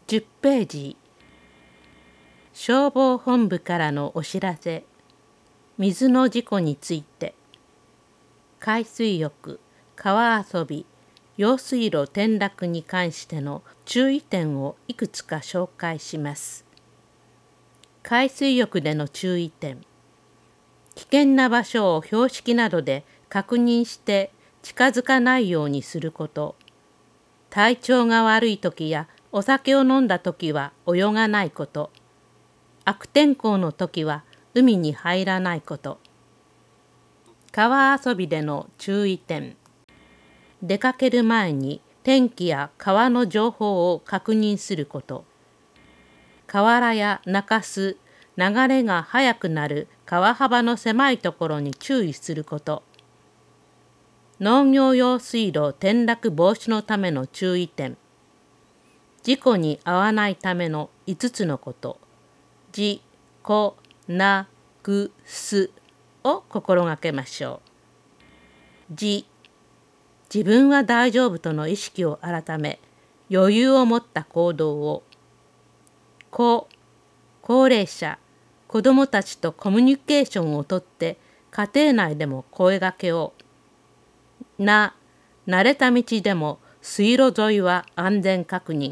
10ページ。消防本部からのお知らせ。水の事故について。海水浴、川遊び、用水路転落に関しての注意点をいくつか紹介します。海水浴での注意点。危険な場所を標識などで確認して近づかないようにすること。体調が悪い時やお酒を飲んだ時は泳がないこと。悪天候の時は海に入らないこと。川遊びでの注意点。出かける前に天気や川の情報を確認すること。河原や中州、流れが速くなる川幅の狭いところに注意すること。農業用水路転落防止のための注意点。事故に遭わないための5つのこと。じ、こ、な、く、すを心がけましょう。自分は大丈夫との意識を改め、余裕を持った行動を。高齢者、子どもたちとコミュニケーションをとって家庭内でも声掛けを。慣れた道でも水路沿いは安全確認。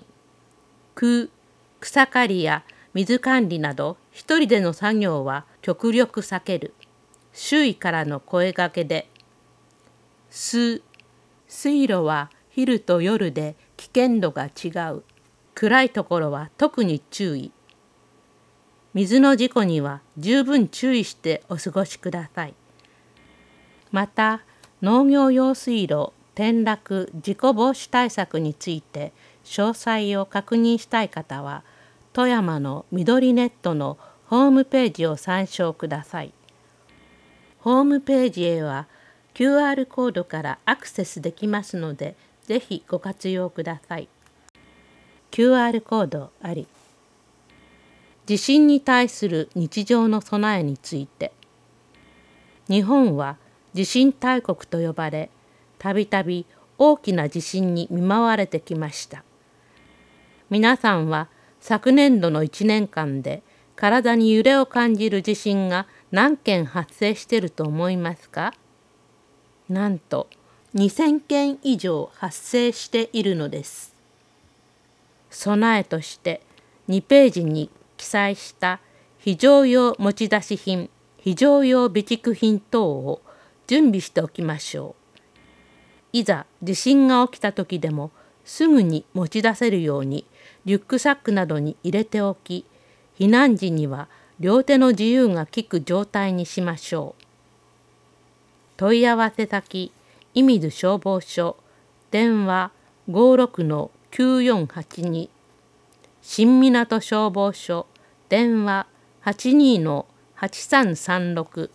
草刈りや水管理など一人での作業は極力避ける。周囲からの声掛けで。水路は昼と夜で危険度が違う。暗いところは特に注意。水の事故には十分注意してお過ごしください。また、農業用水路転落事故防止対策について詳細を確認したい方は、富山の緑ネットのホームページを参照ください。ホームページへは QR コードからアクセスできますので、ぜひご活用ください。QR コードあり。地震に対する日常の備えについて。日本は地震大国と呼ばれ、たびたび大きな地震に見舞われてきました。皆さんは昨年度の1年間で体に揺れを感じる地震が何件発生していると思いますか？なんと2000件以上発生しているのです。備えとして2ページに記載した非常用持ち出し品、非常用備蓄品等を準備しておきましょう。いざ地震が起きた時でもすぐに持ち出せるようにリュックサックなどに入れておき、避難時には両手の自由が利く状態にしましょう。問い合わせ先、射水消防署、電話 56-9482、新港消防署、電話 82-8336。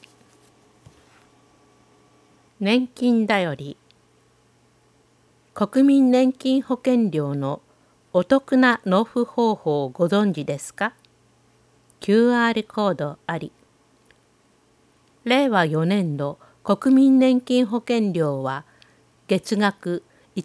年金だより。国民年金保険料のお得な納付方法をご存知ですか？ QR コードあり。令和4年度国民年金保険料は月額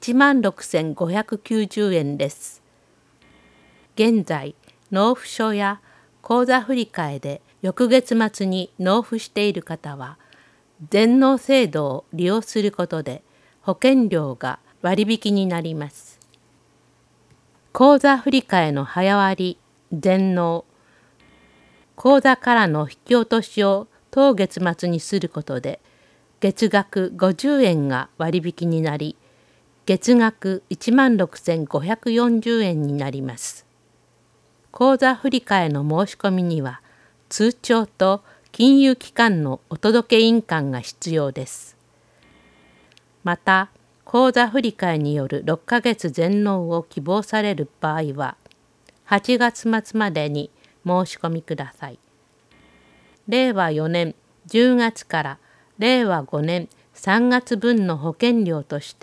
16,590円です。現在、納付書や口座振替で翌月末に納付している方は、全納制度を利用することで保険料が割引になります。口座振替の早割、全納、口座からの引き落としを当月末にすることで、月額50円が割引になり、月額16,540円になります。口座振替の申し込みには、通帳と金融機関のお届け印鑑が必要です。また、口座振替による6ヶ月全納を希望される場合は、8月末までに申し込みください。令和4年10月から令和5年3月分の保険料として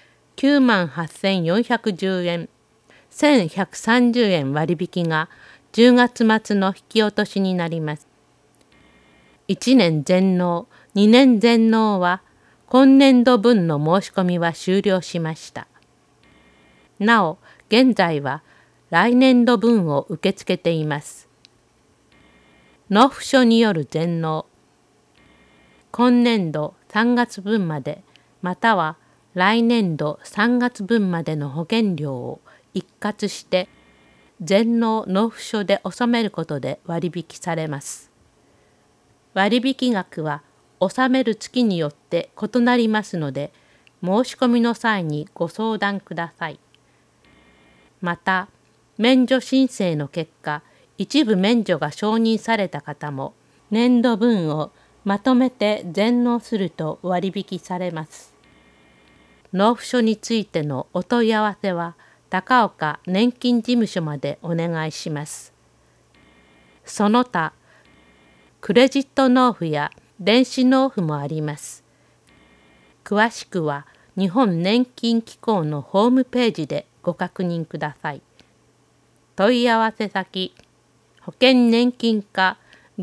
、98,410円、1,130円割引が10月末の引き落としになります。1年全納、2年全納は今年度分の申し込みは終了しました。なお、現在は来年度分を受け付けています。納付書による全納。今年度3月分まで、または来年度3月分までの保険料を一括して全納納付書で納めることで割引されます。割引額は納める月によって異なりますので、申し込みの際にご相談ください。また、免除申請の結果、一部免除が承認された方も、年度分をまとめて全納すると割引されます。納付書についてのお問い合わせは、高岡年金事務所までお願いします。その他、クレジット納付や電子納付もあります。詳しくは日本年金機構のホームページでご確認ください。問い合わせ先、保険年金課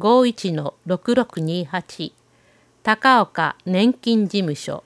51-6628 高岡年金事務所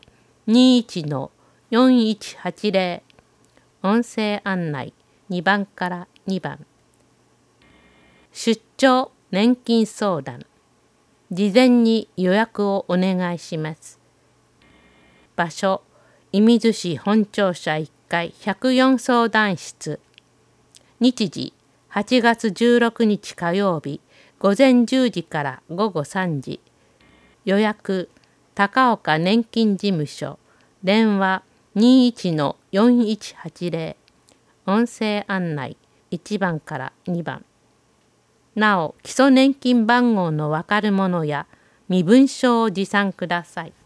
21-4180 音声案内2番から2番。出張年金相談。事前に予約をお願いします。場所、射水市本庁舎1階104相談室。日時、8月16日火曜日、午前10時から午後3時。予約、高岡年金事務所。電話、21-4180。音声案内、1番から2番。なお、基礎年金番号のわかるものや身分証を持参ください。